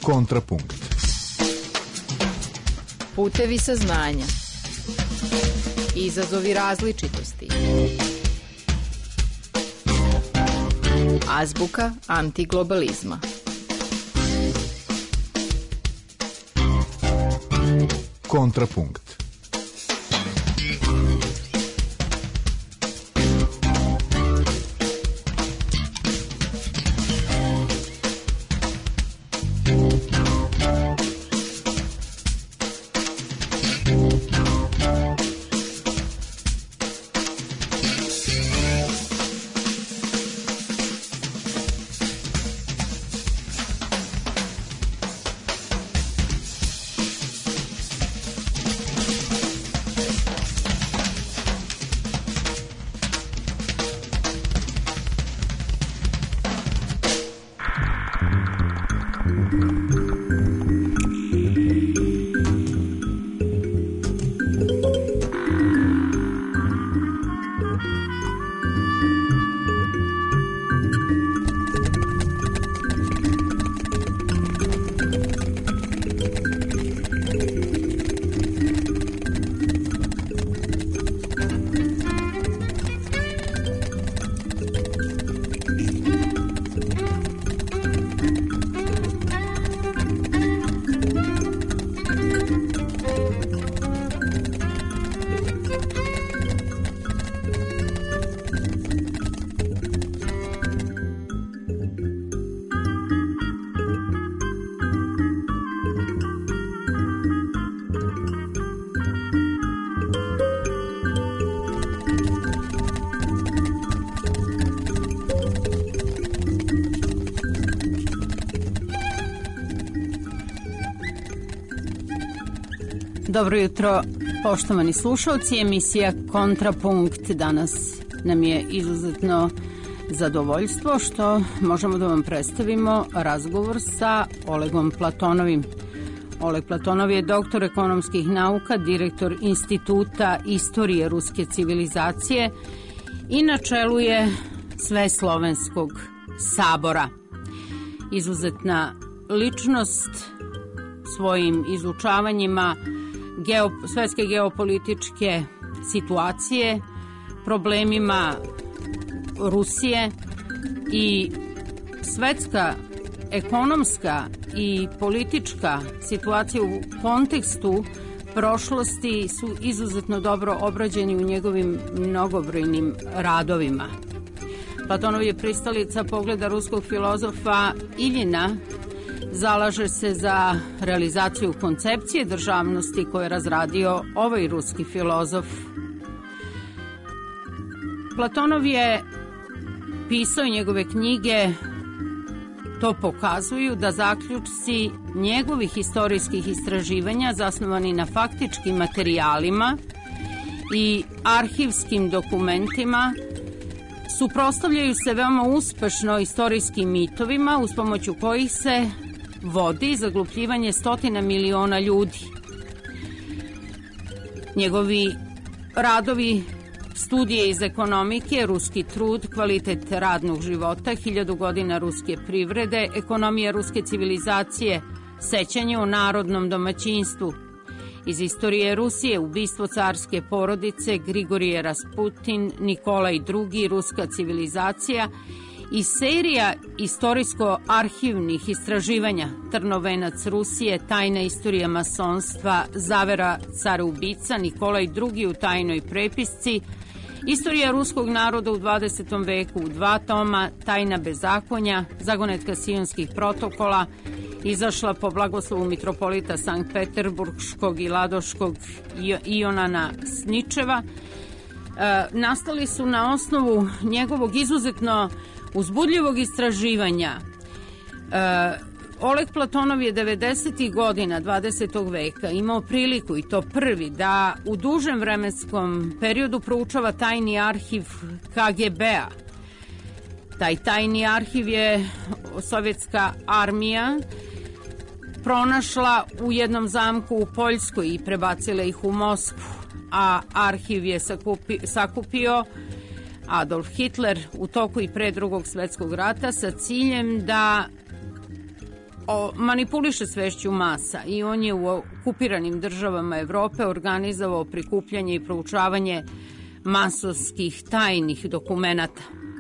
Kontrapunkt. Putevi saznanja. Izazovi različitosti. Azbuka antiglobalizma. Kontrapunkt. Dobro jutro, poštovani slušalci. Emisija Kontrapunkt. Danas nam je izuzetno zadovoljstvo što možemo da vam predstavimo razgovor sa Olegom Platonovim. Oleg Platonov je doktor ekonomskih nauka, direktor Instituta istorije ruske civilizacije i na čelu je Sveslovenskog sabora. Izuzetna ličnost svojim izučavanjima svetske geopolitičke situacije, problemima Rusije i svetska ekonomska i politička situacija u kontekstu prošlosti su izuzetno dobro obrađeni u njegovim mnogobrojnim radovima. Platonov je pristalica pogleda ruskog filozofa Iljina, zalaže se za realizaciju koncepcije državnosti koju je razradio ovaj ruski filozof. Platonov je pisao i njegove knjige to pokazuju da zaključci njegovih istorijskih istraživanja zasnovani na faktičkim materijalima i arhivskim dokumentima suprotstavljaju se veoma uspešno istorijskim mitovima uz pomoću kojih se vodi zaglupljivanje stotina miliona ljudi. Njegovi radovi, studije iz ekonomike, ruski trud, kvalitet radnog života, 1000 godina ruske privrede, ekonomija ruske civilizacije, sećanje o narodnom domaćinstvu, iz istorije Rusije, ubistvo carske porodice, Grigorije Rasputin, Nikolaj II, ruska civilizacija i serija istorijsko-arhivnih istraživanja Trnovenac Rusije, tajna istorija masonstva, zavera cara ubica, Nikolaj II u tajnoj prepisci, istorija ruskog naroda u 20. veku u 2 toma, tajna bezakonja, zagonetka sionskih protokola, izašla po blagoslovu mitropolita Sankt Peterburškog i Ladoškog Ionana Sničeva. Nastali su na osnovu njegovog izuzetno uzbudljivog istraživanja. Oleg Platonov je 90. godina 20. veka imao priliku, i to prvi, da u dužem vremenskom periodu proučava tajni arhiv KGB-a. Taj tajni arhiv je sovjetska armija pronašla u jednom zamku u Poljskoj i prebacila ih u Moskvu, a arhiv je sakupio Adolf Hitler u toku i pre Drugog svetskog rata sa ciljem da manipuliše svešću masa i on je u okupiranim državama Evrope organizovao prikupljanje i proučavanje masovskih tajnih dokumenata.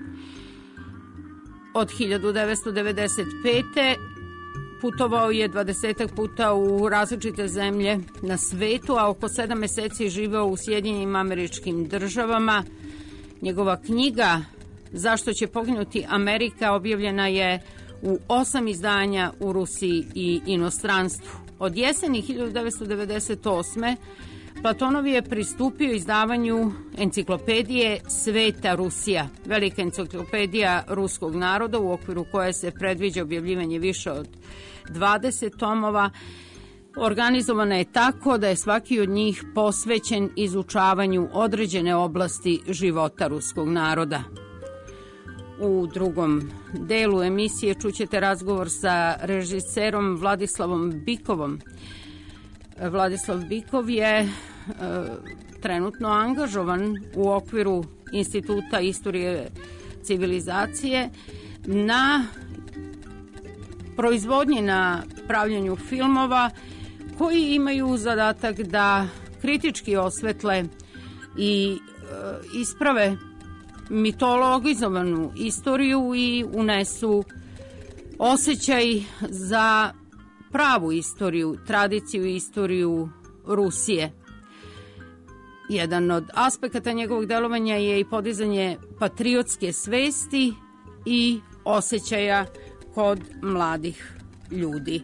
Od 1995. putovao je 20 puta u različite zemlje na svetu, a oko 7 meseci živeo u Sjedinjenim Američkim Državama. Njegova knjiga Zašto će poginuti Amerika objavljena je u 8 izdanja u Rusiji i inostranstvu. Od jeseni 1998. Platonov je pristupio izdavanju enciklopedije Sveta Rusija, velika enciklopedija ruskog naroda u okviru koje se predviđa objavljivanje više od 20 tomova. Organizovana je tako da je svaki od njih posvećen izučavanju određene oblasti života ruskog naroda. U drugom delu emisije čućete razgovor sa režiserom Vladislavom Bikovom. Vladislav Bikov je trenutno angažovan u okviru Instituta istorije civilizacije na proizvodnji, na pravljenju filmova koji imaju zadatak da kritički osvetle i isprave mitologizovanu istoriju i unesu osjećaj za pravu istoriju, tradiciju i istoriju Rusije. Jedan od aspekata njegovog delovanja je i podizanje patriotske svesti i osjećaja kod mladih ljudi.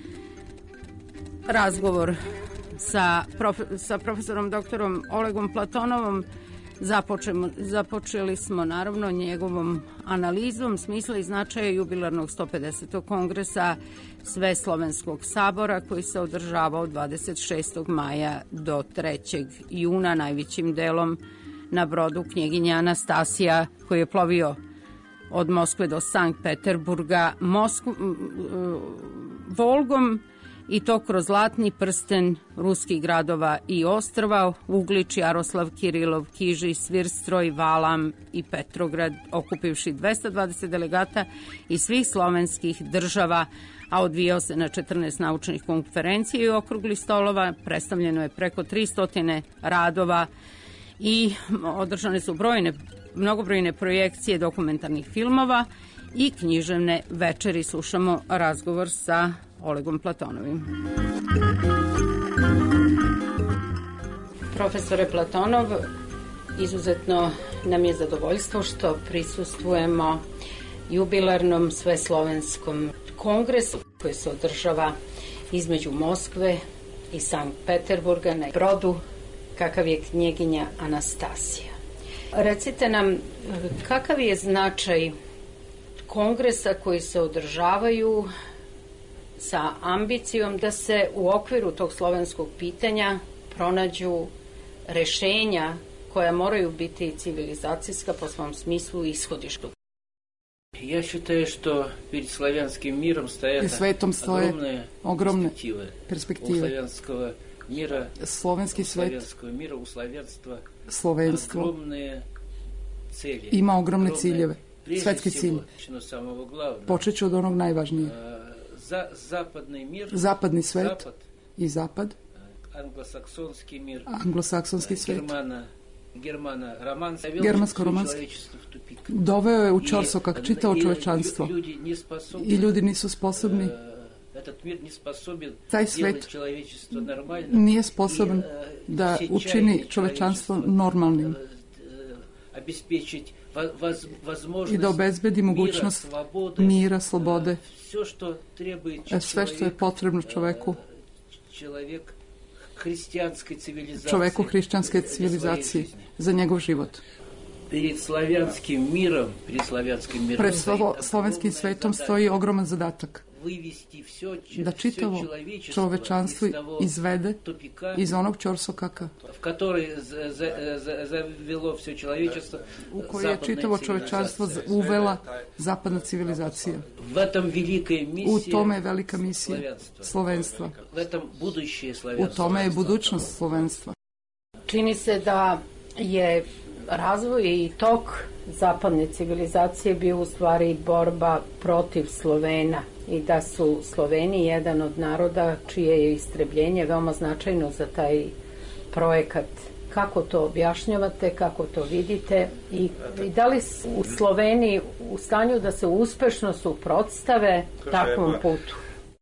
Razgovor sa profesorom doktorom Olegom Platonovom započeli smo naravno njegovom analizom smisla i značaja jubilarnog 150. kongresa Sveslovenskog sabora koji se održavao 26. maja do 3. juna, najvećim delom na brodu knjeginja Anastasija koji je plovio od Moskve do Sankt Peterburga Volgom i to kroz zlatni prsten ruskih gradova i ostrva Uglič, Jaroslav, Kirilov, Kiži, Svirstroj, Valam i Petrograd, okupivši 220 delegata iz svih slovenskih država, a odvijao se na 14 naučnih konferencija i okruglih stolova. Predstavljeno je preko 300 radova i održane su mnogobrojne projekcije dokumentarnih filmova i književne večeri. Slušamo razgovor sa Olegom Platonovim. Profesore Platonov, izuzetno nam je zadovoljstvo što prisustvujemo jubilarnom sveslovenskom kongresu koji se održava između Moskve i Sankt Peterburga na brodu kakav je knjeginja Anastasija. Recite nam, kakav je značaj kongresa koji se održavaju sa ambicijom da se u okviru tog slovenskog pitanja pronađu rešenja koja moraju biti civilizacijska po svom smislu i ishodištu. Я считаю, что перед славянским миром стоят огромные перспективы. У славянского мира, славянского мира, у славянства огромные цели. Ima ogromne ciljeve, svetski cilj. Počet ću od onog najvažnijeg. Zapadni svet i zapad, anglosaksonski svet, germansko-romanski, doveo je u ćorsokak čitavo čovečanstvo i ljudi nisu sposobni. Taj svet nije sposoban da učini čovečanstvo normalnim i da obezbedi mogućnost mira, slobode, sve što je potrebno čoveku hrišćanske civilizacije za njegov život. Pred slovenskim svetom stoji ogroman zadatak da čitavo čovečanstvo izvede iz onog ćorsokaka u koji je čitavo čovečanstvo uvela zapadna civilizacija. U tome je velika misija slovenstva. U tome je budućnost slovenstva. Čini se da je razvoj i tok zapadne civilizacije bio u stvari borba protiv Slovena i da su Sloveni jedan od naroda čije je istrebljenje veoma značajno za taj projekat. Kako to objašnjavate, kako to vidite i da li u Sloveniji u stanju da se uspešno suprotstave takvom putu?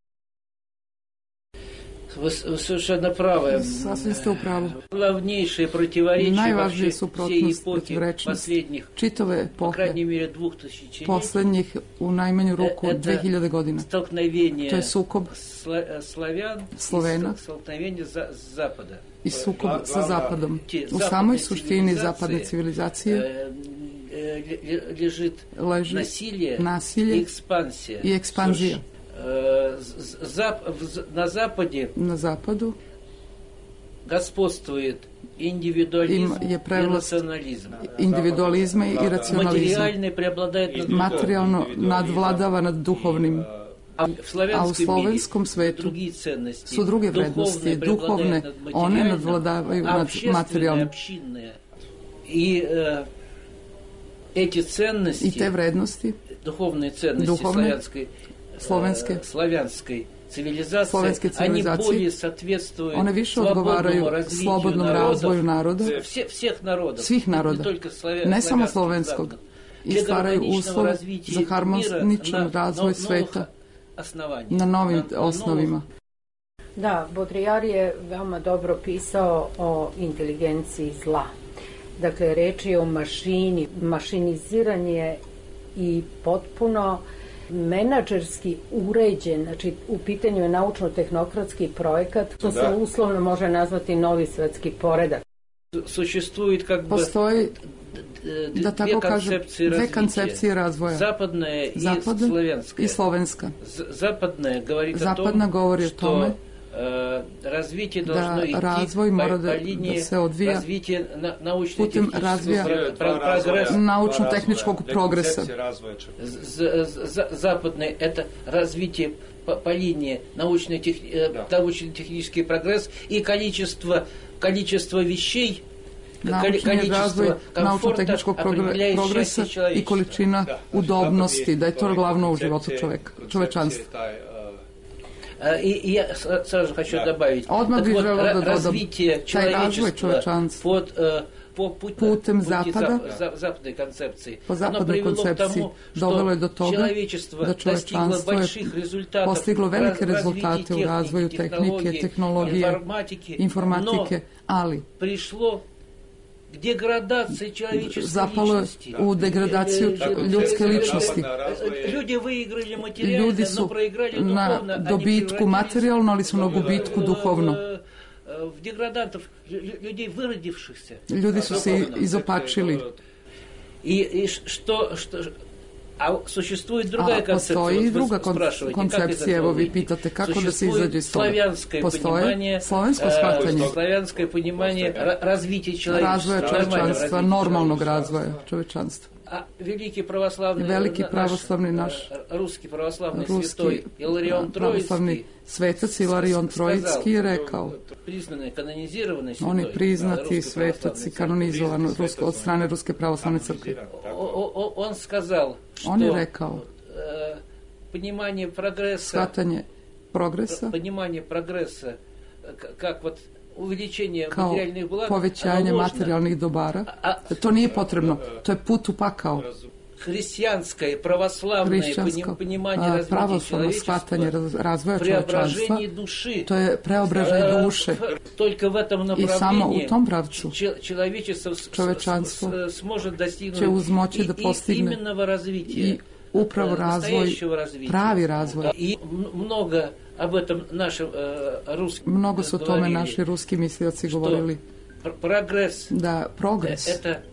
Вы совершенно правы. Sasvim ste u pravu. Главнейшие противоречия Najvažnije всей suprotnost, эпохи protivrečnost последних, čitave по epohe, крайней мере, 2000 poslednjih u najmanju ruku 2000 godina. Столкновение To je sukob славян Slovena и столкновение Запада. i sukob sa Zapadom. U samoj suštini zapadne civilizacije leži nasilje i ekspanzija. Na zapadu господствует индивидуализм и национализм. Individualizma i racionalizma. Materijalno nadvladava nad duhovnim. A u slovenskom svetu su druge vrednosti, duhovne, one nadvladavaju nad materijalnim. I te vrednosti, duhovne славянской цивилизации, one više odgovaraju slobodnom razvoju naroda, svih naroda, ne samo slovenskog, i stvaraju uslove za harmoničan razvoj sveta na novim osnovima. Da, Baudrillard je veoma dobro pisao o inteligenciji zla. Dakle, reč je o mašini, mašiniziranje i potpuno menadžerski uređen, znači u pitanju je naučno-tehnokratski projekat, to se uslovno može nazvati novi svetski poredak. Postoji, da tako kažem, dve koncepcije razvoja. Zapadna i slovenska. Zapadna govori o tome da razvoj mora da se odvija putem razvija naučno-tehničkog progresa. Западное – это развитие по линии научно-технический прогресс и количество вещей, naučni razvoj naučno-tehničkog progresa i količina udobnosti, da je to glavno u životu čovečanstva. И я сразу хочу добавить, развитие человечества putem zapada, западной концепции, po zapadnoj koncepciji, dovelo je do toga da čovečanstvo je postiglo velike rezultate u razvoju tehnike, tehnologije, informatike, ali zapalo je u degradaciju ljudske ličnosti. Ljudi su na dobitku materijalno, ali su na gubitku duhovno. Ljudi su se izopačili. A postoji i druga koncepcija, evo vi pitate kako da se izađe iz toga. Postoje slovensko shvatanje razvoja čovečanstva, normalnog razvoja čovečanstva. Veliki pravoslavni naš ruski pravoslavni svetac Ilarion Trojicki je rekao, oni priznati svetaci kanonizovani od strane Ruske pravoslavne crkve. On je rekao, shvatanje progresa kao povećanje materijalnih dobara, to nije potrebno, to je put u pakao. Hrišćansko pravoslavno shvatanje razvoja čovečanstva, to je preobražaj duše. I samo u tom pravcu čovečanstvo će uzmoći da postigne i upravo razvoj, pravi razvoj. Mnogo su o tome naši ruski mislioci govorili. Da progres,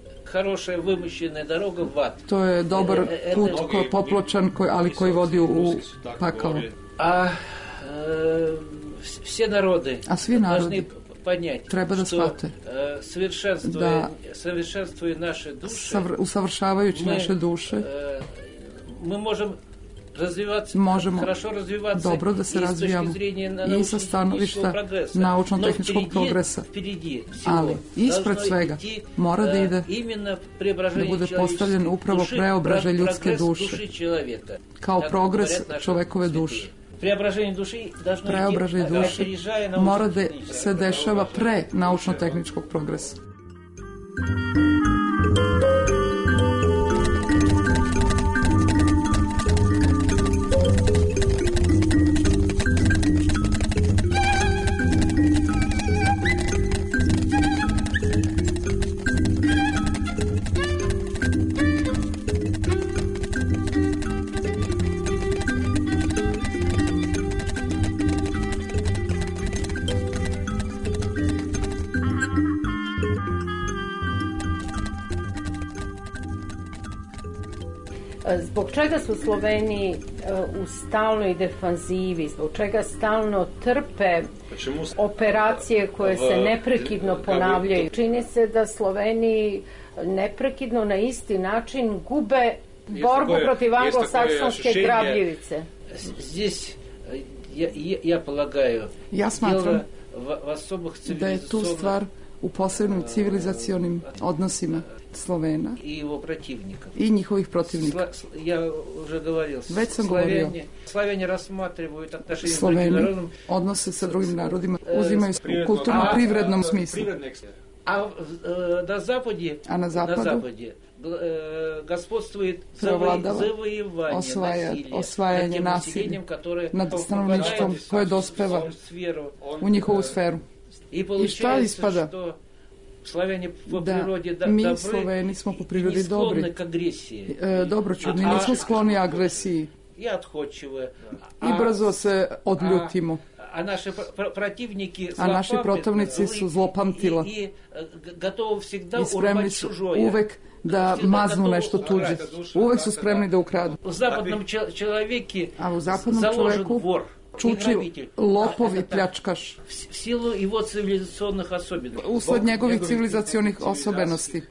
to je dobar put popločan, ali koji vodi u pakao. A svi narodi treba da shvate da usavršavajući naše duše možemo dobro da se razvijamo i sa stanovišta naučno-tehničkog progresa. Ali ispred svega mora da ide da bude postavljen upravo preobražaj ljudske duše kao progres čovekove duše. Preobražaj duše mora da se dešava pre naučno-tehničkog progresa. Zbog čega su Sloveni u stalnoj defanzivi, zbog čega stalno trpe operacije koje se neprekidno ponavljaju? Čini se da Sloveni neprekidno na isti način gube borbu protiv anglosaksonske grabljivice. Ja smatram da je tu stvar u posebnim civilizacionim odnosima Slovena i njihovih protivnika. Već sam govorio, Sloveni odnose sa drugim narodima uzimaju u kulturno-privrednom smislu. A na zapadu prevladava osvajanje nasilja nad stanovništvom koje dospeva u njihovu sferu. I šta ispada? Da, mi Sloveni smo po prirodi dobri, dobroćudni, nismo skloni agresiji i brzo se odljutimo. A naši protivnici su zlopamtila i spremni su uvek da maznu nešto tuđe. Uvek su spremni da ukradu. A u zapadnom čoveku čuči lopov i pljačkaš usled njegovih civilizacionih osobenosti.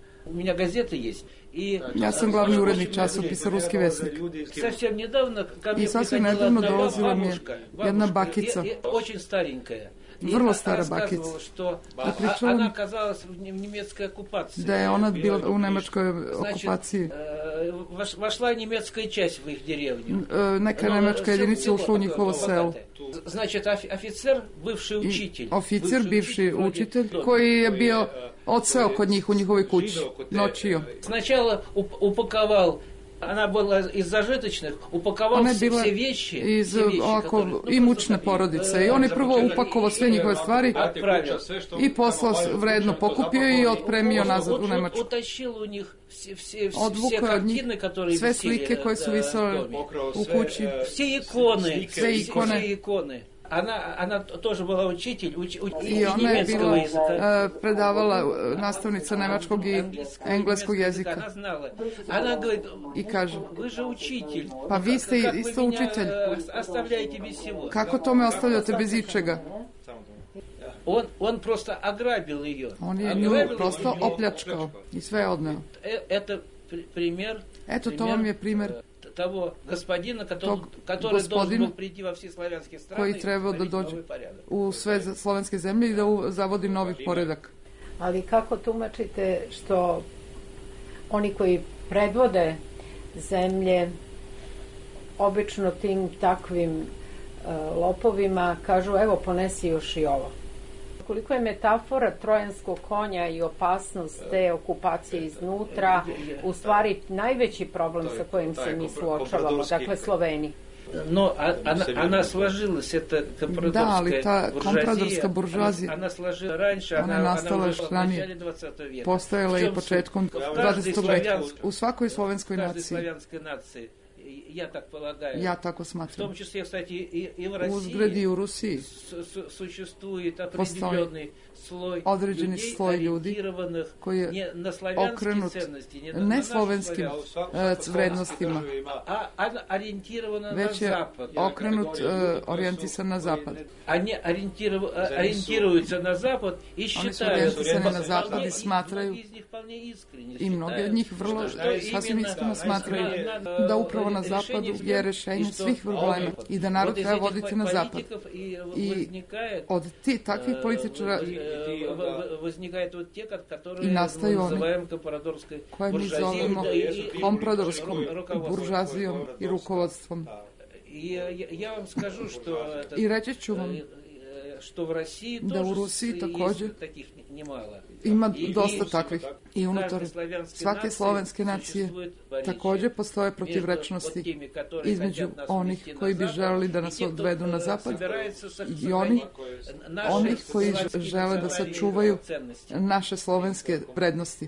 Ja sam glavni urednik časopisa Ruski vesnik. I sasvim nedavno dolazila mi je jedna bakica, vrlo stara bakica, i pričala mi da je ona bila u nemačkoj okupaciji. Neka nemačka jedinica ušla u njihovo selo. Oficir, bivši učitelj, koji je bio odseo kod njih u njihovoj kući, noćio. Она была из зажиточных, упаковал все вещи. Iz ovako imućne porodice. I on je prvo upakovao sve njihove stvari i poslao vredno, pokupio i otpremio nazad u Nemačku. Odvukao od njih sve slike koje su visale u kući. Sve ikone. Она тоже была учитель I ona je bila predavala nastavnica nemačkog i engleskog jezika. I kaže, pa vi ste isto učitelj. Kako to me ostavljate bez ičega? Он просто ограбил ее. On je nju prosto opljačkao i sve odneo. Eto, to vam je primjer того господина, который должен был прийти во все славянские страны, koji trebao da dođe u sve slovenske zemlje i da zavodi novi poredak. Ali kako tumačite što oni koji predvode zemlje obično tim takvim lopovima kažu evo ponesi još i ovo? Koliko je metafora trojanskog konja i opasnost te okupacije iznutra u stvari najveći problem sa kojim se mi suočavamo, dakle Sloveni. Но она сложилась, это компрадорская буržуазия, она je nastala ranije, postojala i početkom 20. veka u svakoj slovenskoj naciji. Ja tako smatram. Uzgledi u Rusiji postoji određeni sloj ljudi koji je okrenut ne slovenskim vrednostima, već je okrenut orijentisan na zapad. Oni su orijentisani na zapad i smatraju, i mnogi od njih vrlo sasvim iskreno smatraju da upravo na na zapadu je rešenje svih problema i da narod treba voditi na zapad. I od takvih političara i nastaju oni koje mi zovemo kompradorskom buržazijom i rukovodstvom. I reći ću vam da u Rusiji takođe ima dosta takvih i unutar svake slovenske nacije takođe postoje protivrečnosti između onih koji bi želeli da nas odvedu na zapad i onih koji žele da sačuvaju naše slovenske vrednosti.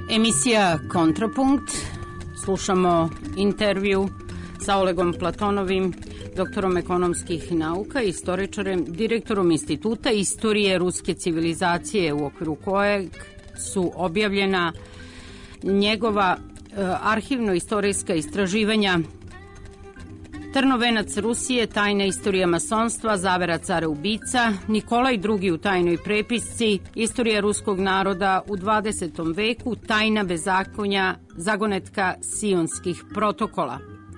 Emisija Kontrapunkt. Slušamo intervju sa Olegom Platonovim, doktorom ekonomskih nauka, istoričarem, direktorom Instituta istorije ruske civilizacije, u okviru kojeg su objavljena njegova arhivno-istorijska istraživanja Trnovenac Rusije, tajna istorija masonstva, zavera cara ubica, Nikolaj II u tajnoj prepisci, istorija ruskog naroda u 20. veku, tajna bezakonja, zagonetka sionskih protokola.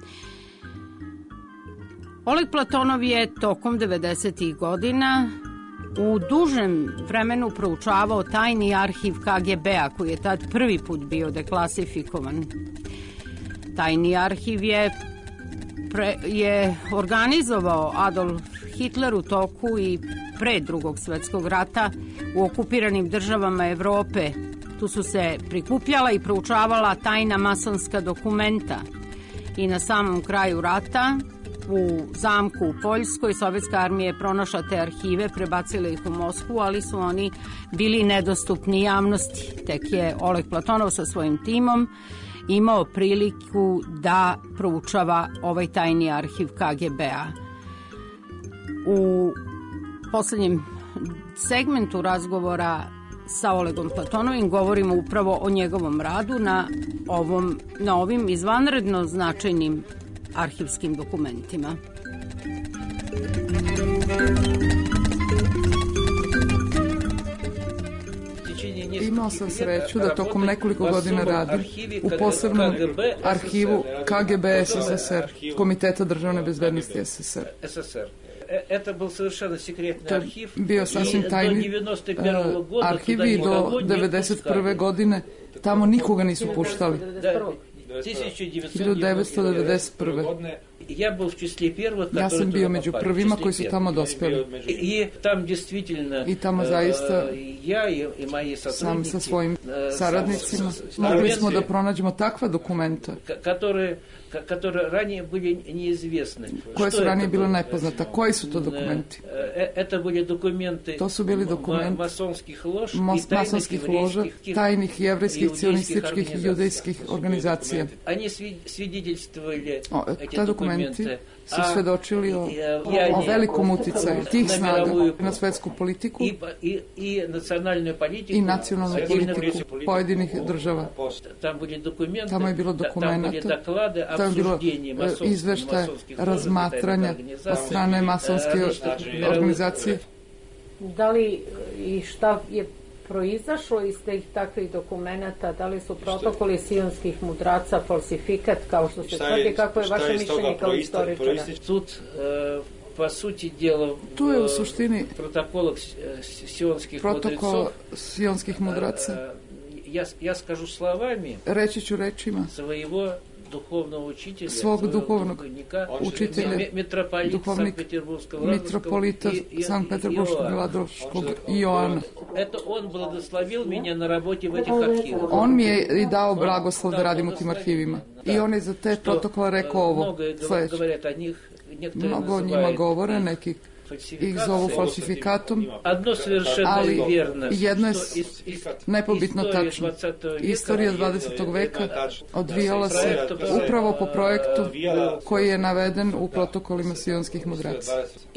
Oleg Platonov je tokom 90. godina u dužem vremenu proučavao tajni arhiv KGB-a, koji je tad prvi put bio deklasifikovan. Tajni arhiv je organizovao Adolf Hitler u toku i pre Drugog svjetskog rata u okupiranim državama Evrope. Tu su se prikupljala i proučavala tajna masonska dokumenta. I na samom kraju rata, u zamku u Poljskoj, sovjetska armija je pronašla te arhive, prebacila ih u Moskvu, ali su oni bili nedostupni javnosti. Tek je Oleg Platonov sa svojim timom imao priliku da proučava ovaj tajni arhiv KGB-a. U poslednjem segmentu razgovora sa Olegom Platonovim govorimo upravo o njegovom radu na ovim izvanredno značajnim arhivskim dokumentima. Imao sam sreću da tokom nekoliko godina radim u posebnom arhivu KGB SSSR, Komiteta državne bezbednosti SSSR. To je bio sasvim tajni arhiv i do 1991. godine tamo nikoga nisu puštali. 1991. Ja sam bio među prvima koji su tamo dospjeli. I tamo zaista sam sa svojim saradnicima mogli smo da pronađemo takva dokumenta koje su ranije bile nepoznata. Koji su to dokumenti? To su bili dokumenti masonskih loža, tajnih jevrejskih, cionističkih i judejskih organizacija. Ta dokumenti su svedočili o velikom uticaju tih snaga na svetsku politiku i nacionalnu politiku pojedinih država. Tamo je bilo dokumenta, tamo je bilo izveštaje, razmatranja od strane masonske organizacije. Da li i šta je proizašlo iz tih takvih dokumenta, da li su protokoli sionskih mudraca falsifikat, kao što se tvrdi, kako je vaše mišljenje kao istoričara? Tu je u suštini protokol sionskih mudraca. Reći ću rečima svog duhovnog učitelja, duhovnik mitropolita Sankt Peterburškog Miladovskog Joana. On mi je i dao blagoslov da radim u tim arhivima. I on je za te protokole rekao ovo sledeće. Mnogo o njima govore, neki ih zovu falsifikatom, ali jedno je nepobitno tačno. Istorija 20. veka odvijala se upravo po projektu koji je naveden u protokolima sionskih mudraca.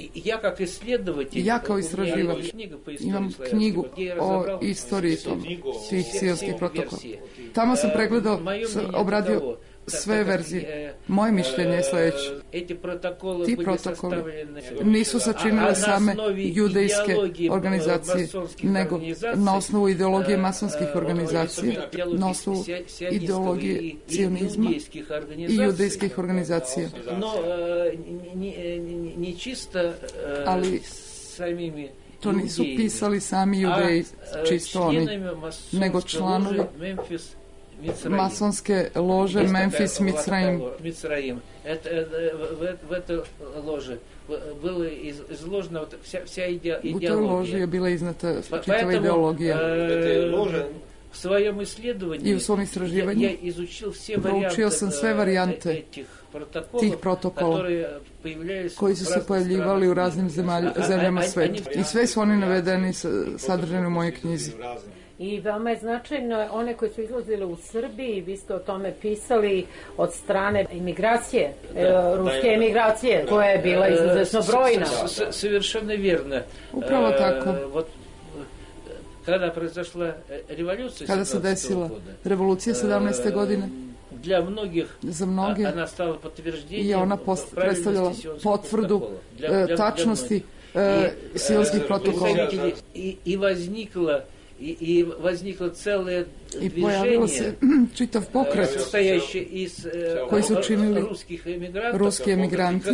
Ja kao istraživač imam knjigu o istoriji tih sionskih protokola. Tamo sam pregledao, obradio sve verzije. Moje mišljenje je sledeće. Ti protokoli nisu sačinile same judejske organizacije, nego na osnovu ideologije masonskih organizacija, na osnovu ideologije cionizma i judejskih organizacija. Ali to nisu pisali sami judeji, čisto oni, nego članovi masonske lože Memphis Mitzrayim. U toj loži je bila iznata čitava ideologija. I u svom istraživanju proučio sam sve varijante tih protokola koji su se pojavljivali u raznim zemljama sveta. I sve su oni navedeni, sadržani u mojoj knjizi. I veoma je značajno one koje su izlazile u Srbiji, vi ste o tome pisali od strane imigracije, ruske emigracije, koja je bila izuzetno brojna. Совершенно верно. Upravo tako. Kada произошла революция, kada se desila revolucija 17. godine, za mnoge je ona predstavljala potvrdu tačnosti Sionskih protokola. I pojavilo se čitav pokret koji su činili ruski emigranti,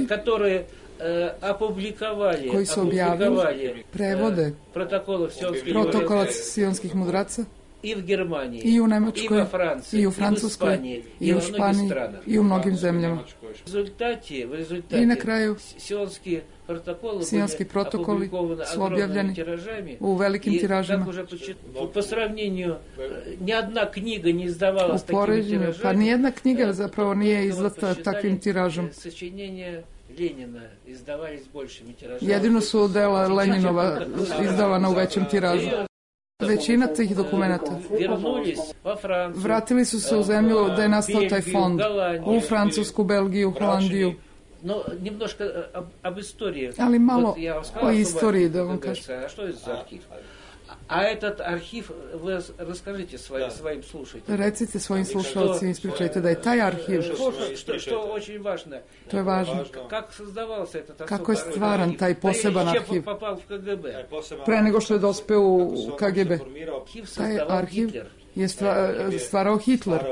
koji su objavili prevode protokola Sionskih mudraca i u Nemačkoj, i u Francuskoj, i u Španiji, i u mnogim zemljama. I na kraju Sionski protokoli su objavljeni u velikim tiražima. U poređenju, pa nijedna knjiga zapravo nije izdata takvim tiražom. Jedino su dela Lenjinova izdavana u većem tiražu. Većina tih dokumenta vratili su se u zemlju da je nastao taj fond, u Francusku, Belgiju, Holandiju. Ali malo o istoriji, da vam kažem. A этот архив, вы расскажите своим слушателям. Recite svojim slušalcima, ispričajte da je taj arhiv. Što очень важно. To je važno. Kako je stvaran taj poseban arhiv? Pre nego što je dospeo u KGB. Taj arhiv je stvarao Hitler.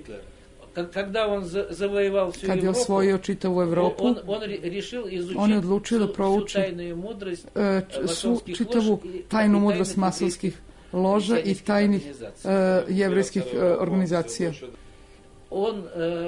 Kad je osvojio čitavu Evropu, on je odlučio da prouči čitavu tajnu mudrost masonskih loža i tajnih jevrejskih organizacija. On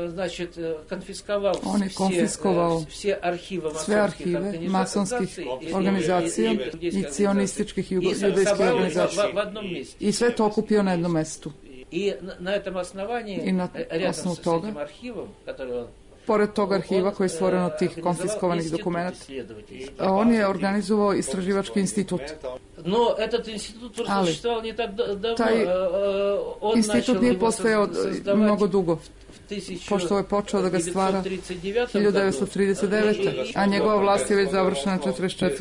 je konfiskovao sve arhive masonskih organizacija i cionističkih judejskih organizacija i sve to okupio na jednom mestu. I na osnovu toga, pored tog arhiva koji je stvoren od tih konfiskovanih dokumenta, on je organizovao istraživački institut. Ali taj institut nije postojao mnogo dugo, pošto je počeo da ga stvara 1939. a njegova vlast je već završena 1944.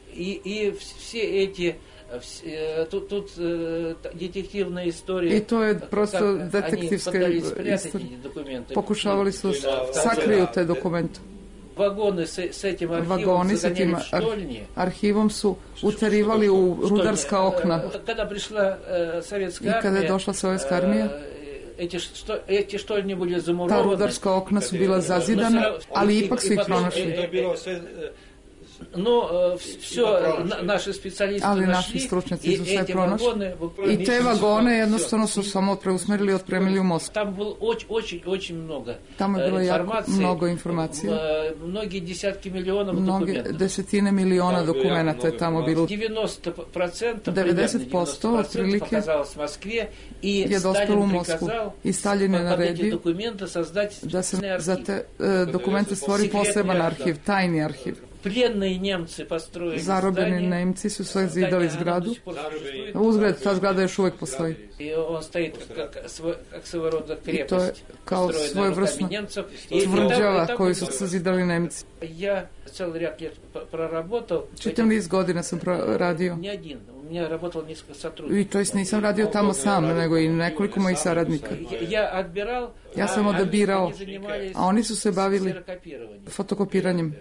I to je prosto detektivska istorija. Pokušavali su sakriju te dokumente. Vagoni sa tim arhivom su uterivali u rudarska okna. I kada je došla sovjetska armija, ta rudarska okna su bila zazidana, ali ipak su ih pronašli. Ali naši stručnjaci su sve pronašli i te vagone jednostavno su samo preusmerili i otpremili u Moskvu. Tamo je bilo jako mnogo informacija, mnoge desetine miliona dokumenata je tamo bilo. 90% otprilike je dospelo u Moskvu i Stalin je naredio da se za te dokumente stvori poseban arhiv, tajni arhiv. Zarobljeni Nemci su sve zidali zgradu. Uzgled, ta zgrada još uvijek postoji. I to je kao svojevrsna tvrđava koju su sazidali Nemci. Čitav niz godina sam radio. I to jest nisam radio tamo sam, nego i nekoliko mojih saradnika. Ja sam odabirao, a oni su se bavili fotokopiranjem.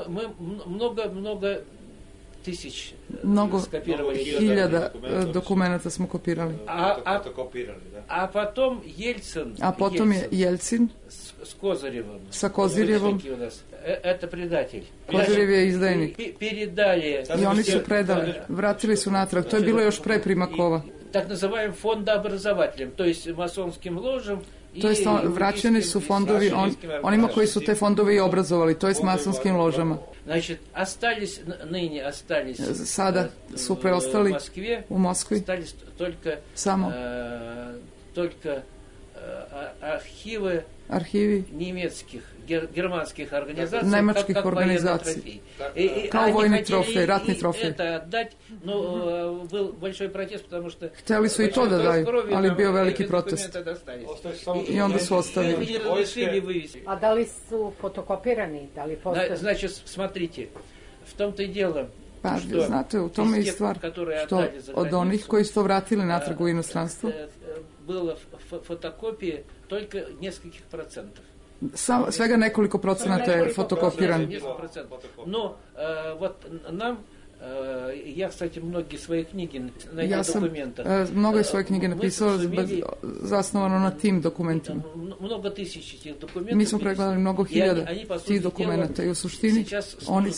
Mnogo hiljada dokumenta smo kopirali. A potom je Jelcin sa Kozirjevom. Kozirjev je izdajnik. I oni su predali, vratili su natrag. To je bilo još pre Primakova. Tak nazываем фондообразователем, то есть масонским ложам. To jest vraćeni su fondovi onima koji su te fondove i obrazovali, to jest masonskim ložama. Sada su preostali u Moskvi samo arhivi германских организаций, nemačkih organizacija, kao vojni trofej, ratni trofej. Htjeli su i to da daju, ali bio veliki protest. I onda su ostavili. A da li su fotokopirani? Da li postoje? Значит, смотрите, в том-то и дело, pa, znate, u tome je stvar što od onih koji su to vratili natrag u inostranstvo bilo fotokopije toliko nескольких процентов. Svega nekoliko procenata je fotokopirano. No, вот нам я, кстати, многие свои книги на этих документах. Ja sam mnogo svoje knjige napisao zasnovano na tim dokumentima. Много тысяч этих документов. Mi smo pregledali mnogo hiljada tih dokumenta i u suštini oni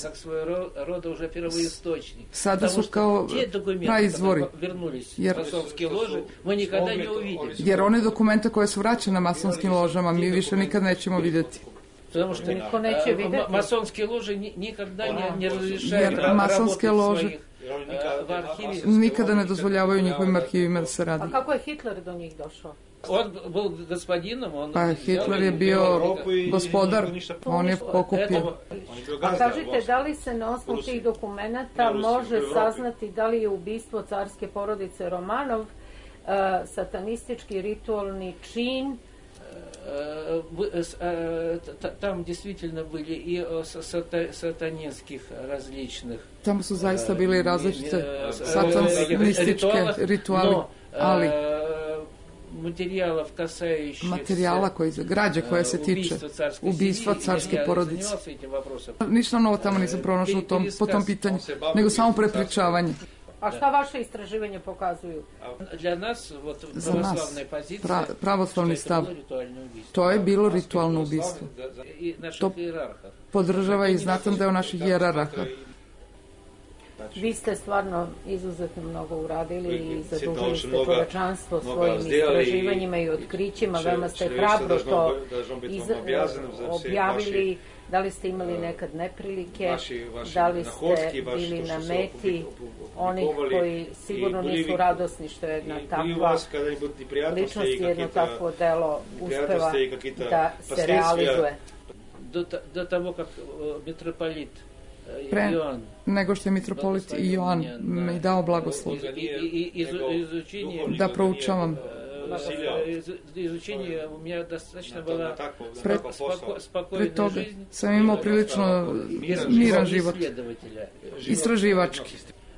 sada su kao praizvori. Jer one dokumente koje su vraćene masonskim ložama mi više nikad nećemo vidjeti. Потому что масонские ложи никогда не разрешают masonske lože nikada ne dozvoljavaju njihovim arhivima da se radi. A kako je Hitler do njih došao? On был господином, pa Hitler je bio gospodar, on je pokupio. A kažite, da li se na osnovu tih dokumenata može saznati da li je ubistvo carske porodice Romanov satanistički ritualni čin? Там действительно были и сатанинских различных. Tamo su zaista bili različite satanističke rituali, ali materijala građe koja se tiče ubistva carske porodice. Ništa novo tamo nisam pronašla po tom pitanju, nego samo prepričavanje. A šta vaše istraživanje pokazuju? Za nas, pravoslavni stav, to je bilo ritualno ubistvo. To podržava i znatan deo naših hijerarha. Vi ste stvarno izuzetno mnogo uradili i zadužili ste čovečanstvo svojim istraživanjima i otkrićima. Veoma ste hrabro to objavili. Da li ste imali nekad neprilike, da li ste bili na meti onih koji sigurno nisu radosni što je jedna takva ličnost i jedno takvo delo uspeva da se realizuje. Do того, как митрополит Pre nego što je mitropolit Ioan mi dao blagoslov da proučavam. Pre toga sam imao prilično miran život, istraživački.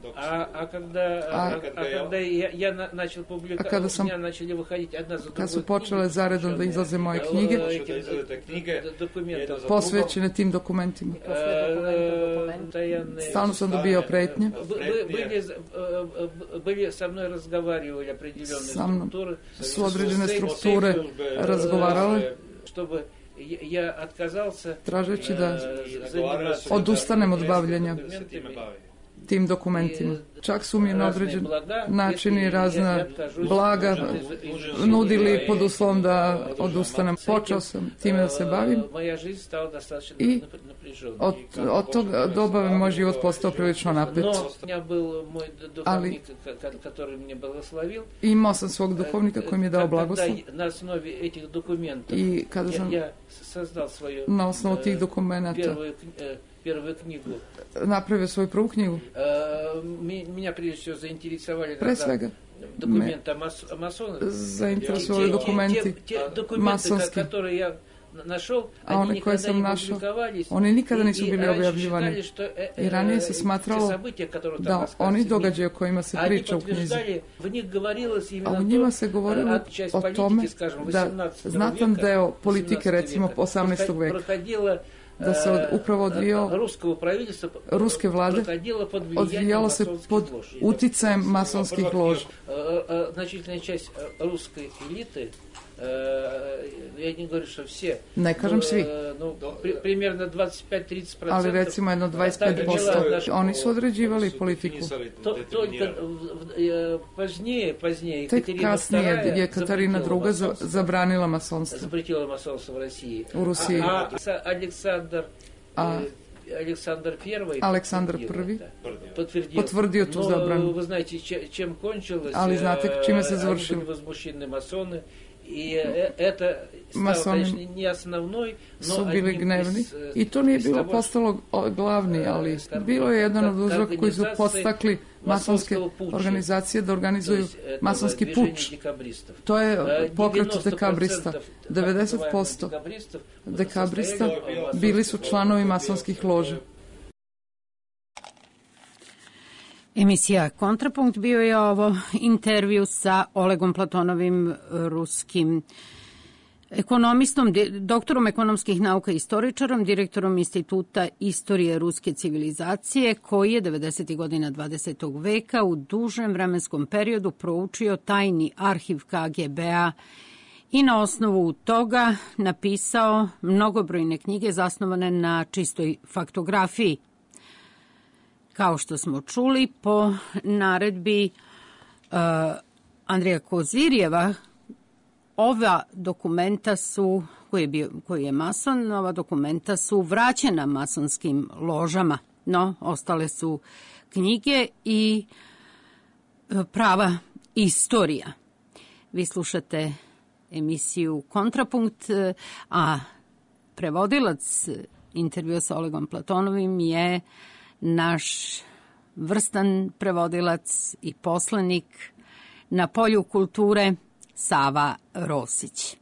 Kad su počele zaredom da izlaze moje knjige, posvećene tim dokumentima, stalno sam dobio pretnje. Sa mnom su određene strukture razgovarale, tražeći da odustanem od bavljenja tim dokumentima. Čak su mi na određen način i razna blaga nudili pod uslovom da odustanem. Počeo sam time da se bavim i od tog doba moj život postao prilično napet. Ali imao sam svog duhovnika koji mi je dao blagoslov i kada sam na osnovu tih dokumenta napravio svoju prvu knjigu. Pre svega zainteresovali dokumenti masonski, a one koje sam našao, oni nikada nisu bili objavljivani. I ranije se smatralo da oni događaje o kojima se priča u knjizi, a u njima se govorilo o tome da znatan deo politike, recimo 18. veka, da se upravo odvijao ruske vlade, odvijalo se pod uticajem masonskih loža. Ne kažem svi, ali recimo jedno 25%. Oni su određivali politiku. Tek kasnije je Katarina II. Zabranila masonstvo u Rusiji. A Aleksandar I potvrdio tu zabranu. Ali znate čime se završilo? I это stao, конечно, nije osnovnoj, su bili gnevni i to nije bilo postalo glavni, ali bilo je jedan od uzroka koji su podstakli masonske organizacije da organizuju masonski puč. To je pokret dekabrista. 90% dekabrista bili su članovi masonskih loža. Emisija Kontrapunkt bio je ovo intervju sa Olegom Platonovim, ruskim ekonomistom, doktorom ekonomskih nauka i istoričarom, direktorom Instituta istorije ruske civilizacije, koji je 90. godina 20. veka u dužem vremenskom periodu proučio tajni arhiv KGB-a i na osnovu toga napisao mnogobrojne knjige zasnovane na čistoj faktografiji. Kao što smo čuli, po naredbi Andreja Kozirjeva, ova dokumenta su, koji je mason, ova dokumenta su vraćena masonskim ložama, no ostale su knjige i prava istorija. Vi slušate emisiju Kontrapunkt, a prevodilac intervjua sa Olegom Platonovim je naš vrstan prevodilac i poslanik na polju kulture Sava Rosić.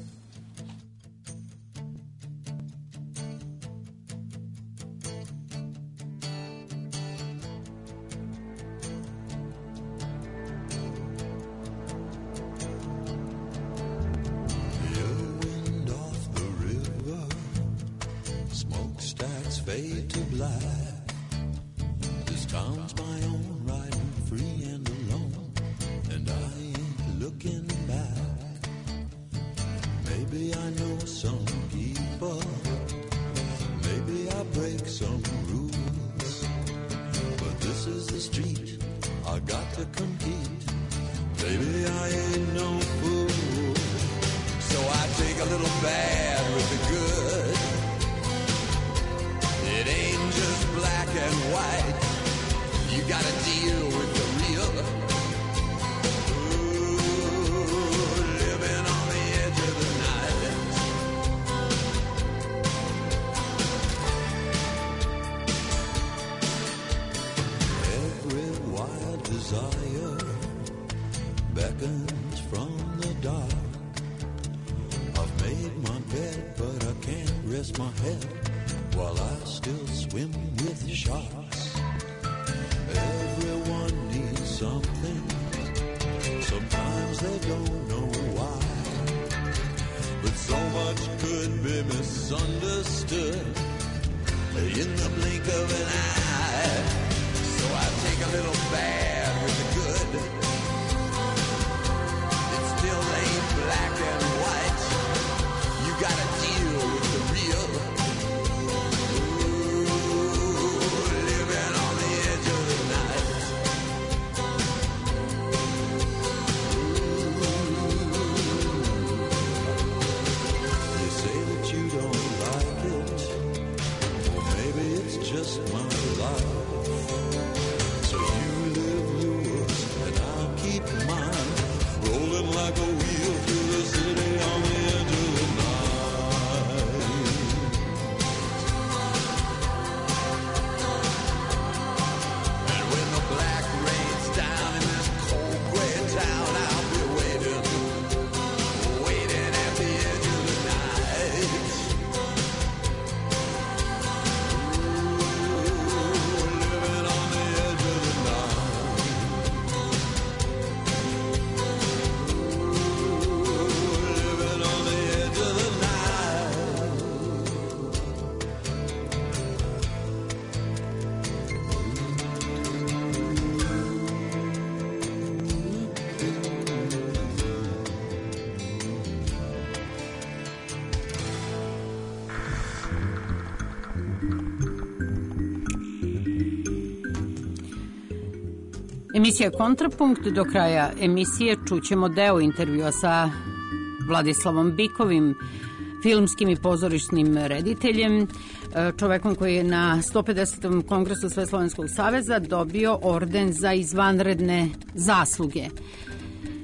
Emisija Kontrapunkt. Do kraja emisije čućemo deo intervjua sa Vladislavom Bikovim, filmskim i pozorišnim rediteljem, čovekom koji je na 150. kongresu Sveslovenskog saveza dobio orden za izvanredne zasluge.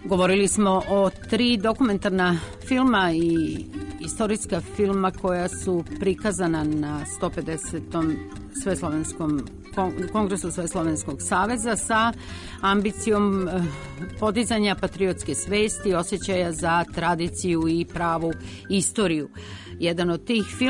Govorili smo o 3 dokumentarna filma i istorijska filma koja su prikazana na 150. Kongresu Sveslovenskog saveza sa ambicijom podizanja patriotske svesti, osjećaja za tradiciju i pravu istoriju. Jedan od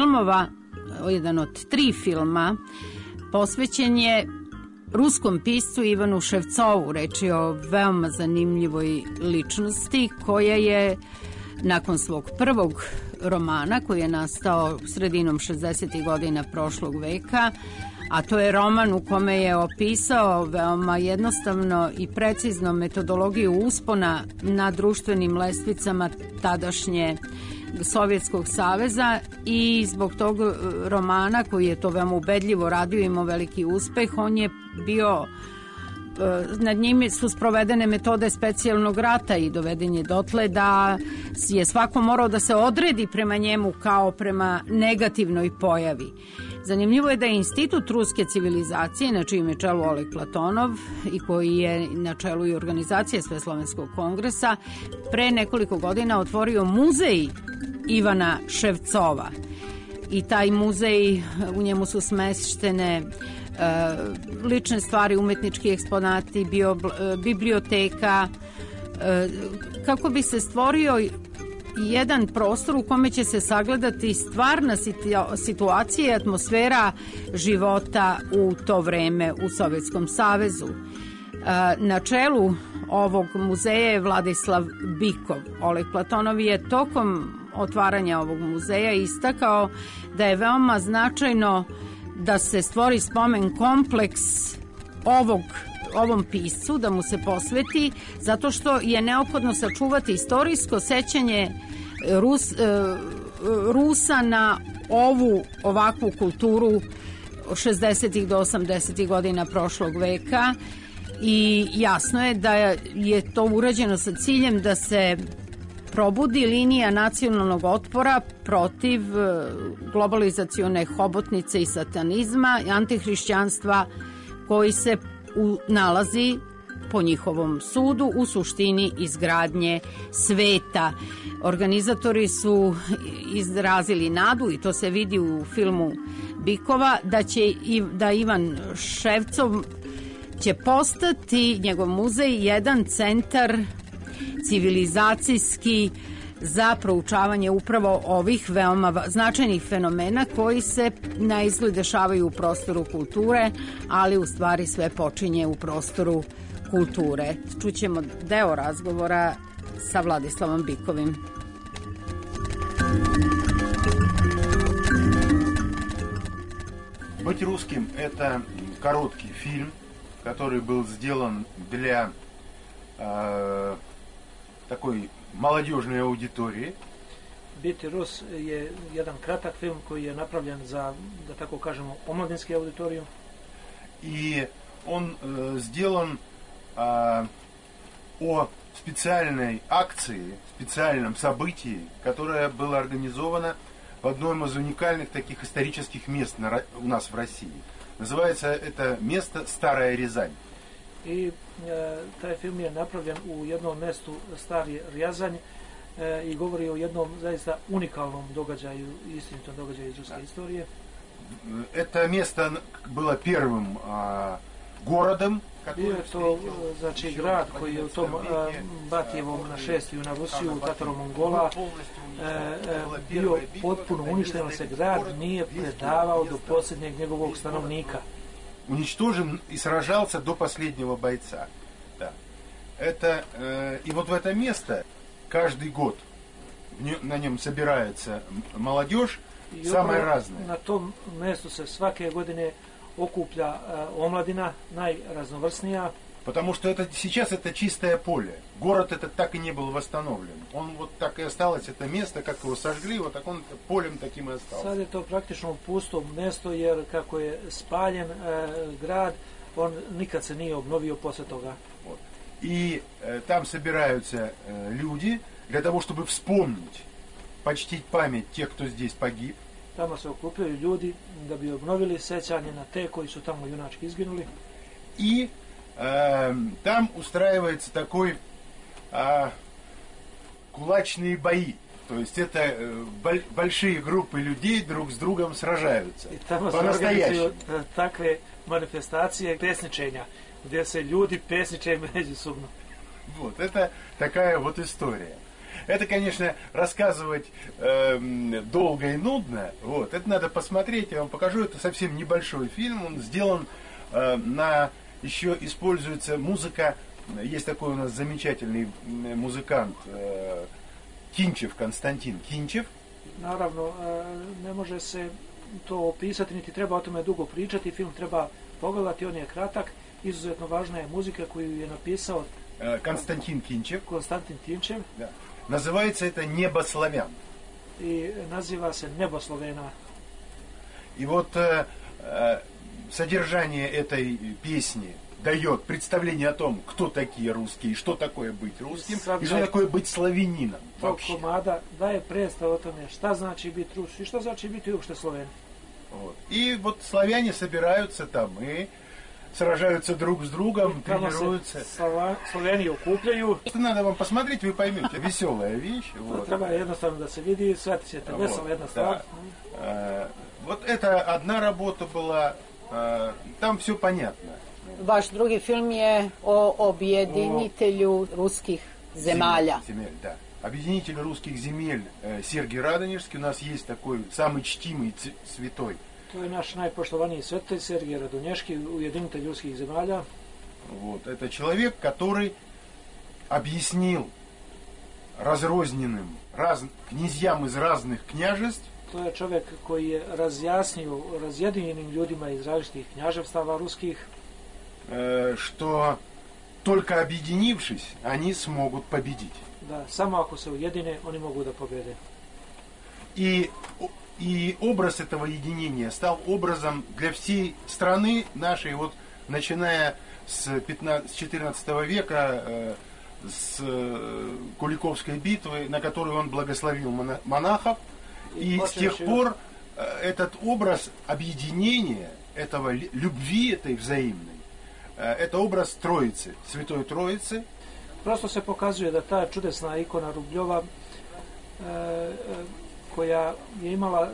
3 filma posvećen je ruskom piscu Ivanu Ševcovu. Reč je o veoma zanimljivoj ličnosti koja je nakon svog prvog romana koji je nastao sredinom 60. godina prošlog veka, a to je roman u kome je opisao veoma jednostavno i precizno metodologiju uspona na društvenim lestvicama tadašnje Sovjetskog saveza, i zbog tog romana koji je to veoma ubedljivo radio, imao veliki uspeh, on je bio, nad njim su sprovedene metode specijalnog rata i doveden je dotle da je svako morao da se odredi prema njemu kao prema negativnoj pojavi. Zanimljivo je da je Institut ruske civilizacije, na čijem je čelu Oleg Platonov i koji je na čelu i organizacije Sveslovenskog kongresa, pre nekoliko godina otvorio muzej Ivana Ševcova. I taj muzej, u njemu su smeštene lične stvari, umetnički eksponati, biblioteka, kako bi se stvorio jedan prostor u kome će se sagledati stvarna situacija i atmosfera života u to vreme u Sovjetskom savezu. Na čelu ovog muzeja je Vladislav Bikov. Oleg Platonov je tokom otvaranja ovog muzeja istakao da je veoma značajno da se stvori spomen kompleks ovom piscu, da mu se posveti, zato što je neophodno sačuvati istorijsko sećanje Rusa na ovakvu kulturu 60. do 80. godina prošlog veka, i jasno je da je to urađeno sa ciljem da se probudi linija nacionalnog otpora protiv globalizacione hobotnice i satanizma i antihrišćanstva koji se nalazi po njihovom sudu u suštini izgradnje sveta. Organizatori su izrazili nadu, i to se vidi u filmu Bikova, da Ivan Ševcov će postati, njegov muzej, jedan centar civilizacijski za proučavanje upravo ovih veoma značajnih fenomena koji se na izgled dešavaju u prostoru kulture, ali u stvari sve počinje u prostoru kulture. Čućemo deo razgovora sa Vladislavom Bikovim. «Быть русским» — это короткий фильм, который был сделан для такой молодежной аудитории. Biti Rus je jedan kratak film koji je napravljen za, da tako kažemo, omladinsku auditoriju. И он сделан о специальной акции, специальном событии, которое было организовано в одном из уникальных таких исторических мест у нас в России. Называется это место Старая Рязань. I taj film je napravljen u jednom mjestu Stari Rjazanj i govori o jednom zaista unikalnom događaju, istinitom događaju iz ruske istorije. Это место было первым городом. Bio je to, znači, grad koji je u tom Batijevom našestiju na Rusiju, Tataro-Mongola, bio potpuno uništen, se grad nije predavao do posljednjeg njegovog stanovnika. Уничтожен и сражался до последнего бойца. Да. И вот в это место каждый год на нем собирается молодежь, самая разная. На том месту се svake godine okuplja omladina najraznovrsnija. Потому что сейчас это чистое поле. Город этот так и не был восстановлен. Он вот так и осталось, это место, как его сожгли, вот так он полем таким и остался. Sad je to praktično pusto mjesto, jer kako je spaljen grad, on nikad se nije obnovio posle toga. Вот. И там собираются люди для того, чтобы вспомнить, почтить память тех, кто здесь погиб. Tamo se okupljaju ljudi da bi obnovili sećanje na te koji su tamo junački izginuli. И там устраивается такой кулачные бои. То есть это большие группы людей друг с другом сражаются. По-настоящему. Takve manifestacije pesničenja, gdje se ljudi pesniče međusobno. Вот, это такая вот история. Это, конечно, рассказывать долго и нудно. Вот, это надо посмотреть, я вам покажу. Это совсем небольшой фильм. Он сделан еще используется музыка. Есть такой у нас замечательный музыкант Кинчев, Константин Кинчев. Naravno, ne može se to opisati, niti treba o tome dugo pričati. Film treba pogledati, on je kratak. Izuzetno važna je muzika koju je napisao Константин Кинчев. Konstantin Kinčev. Да. Называется это «Небо славян». И naziva se «Небо Словена». И вот содержание этой песни дает представление о том, кто такие русские, что такое быть русским, и что такое быть славянином. Tog komada daje predstav o tome šta znači biti Rus и что значит быть uopšte Sloven. Вот. И вот славяне собираются там и сражаются друг с другом, тренируются. Словени окупljaju. Это надо вам посмотреть, вы поймете. Веселая вещь. Вот. Treba jednostavno da se vidi, shvatit ćete, vesela jedna stvar. Вот это одна работа была, там все понятно. Vaš drugi film je o objedinitelju ruskih zemalja. Земель, да. Объединитель русских земель Сергий Радонежский. У нас есть такой самый чтимый святой. To je naš najpoštovaniji svetitelj Sergij Radoneški, ujedinitelj ruskih zemalja. Вот. Это человек, который объяснил разрозненным князьям из разных княжеств. To je čovjek koji je razjasnio razjedinjenim ljudima iz različitih kняжевstava ruskih, что только объединившись, они смогут победить. Da, samo ako se ujedine, oni mogu da pobjede. И образ этого единения стал образом для всей страны нашей, вот, начиная с XIV века, с Куликовской битвы, на которой он благословил монахов. И с тех пор этот образ объединения, этого любви этой взаимной, это образ Троицы, Святой Троицы. Prosto se pokazuje da ta čudesna ikona Rubljova koja je imala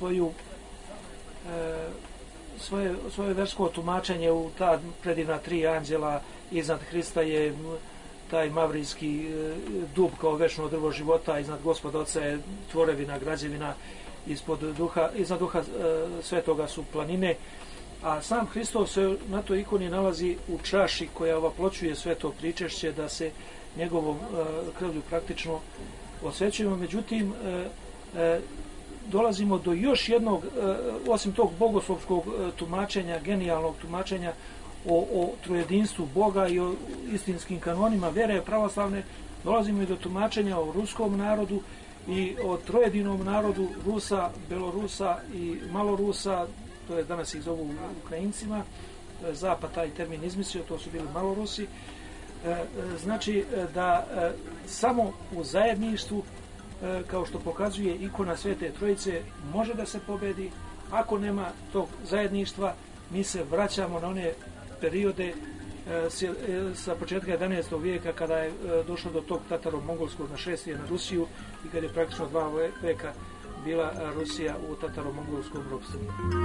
svoje versko tumačenje u ta predivna tri anđela, iznad Hrista je taj mavrijski dub kao večno drvo života, iznad Gospoda Oca je tvorevina, građevina, iznad duha svetoga su planine, a sam Hristos se na toj ikoni nalazi u čaši koja ovaploćuje sve to pričešće, da se njegovom krvlju praktično osvećujemo. Međutim, dolazimo do još jednog, osim tog bogoslovskog tumačenja, genijalnog tumačenja o trojedinstvu Boga i o istinskim kanonima vere pravoslavne, dolazimo i do tumačenja o ruskom narodu i o trojedinom narodu Rusa, Belorusa i Malorusa, to je danas ih zovu Ukrajincima, to je Zapad taj termin izmislio, to su bili Malorusi. Znači da samo u zajedništvu, kao što pokazuje ikona Svete Trojice, može da se pobedi. Ako nema tog zajedništva, mi se vraćamo na one periode sa početka 11. vijeka, kada je došlo do tog tataro-mongolskog našествия na Rusiju i kad je praktično 2 veka bila Rusija u tataro-mongolskom ropstvu.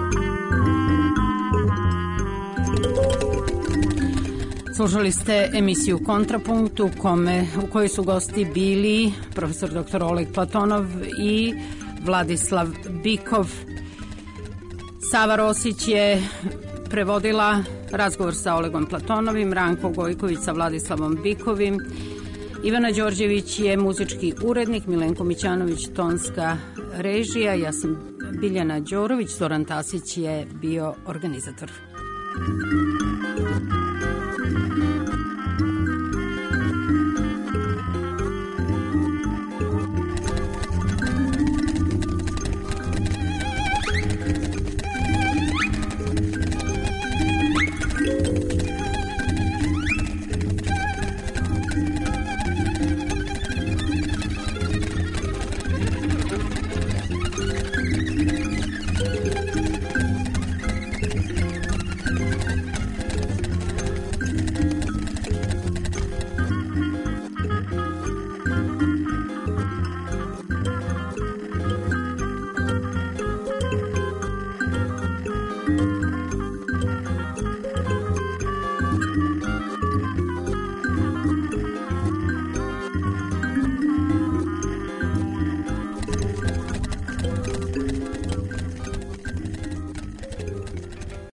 Slušali ste emisiju Kontrapunkt u kojoj su gosti bili profesor dr. Oleg Platonov i Vladislav Bikov. Sava Rosić je prevodila razgovor sa Olegom Platonovim, Ranko Gojković sa Vladislavom Bikovim, Ivana Đorđević je muzički urednik, Milenko Mićanović tonska režija, ja sam Biljana Đorović, Zoran Tasić je bio organizator.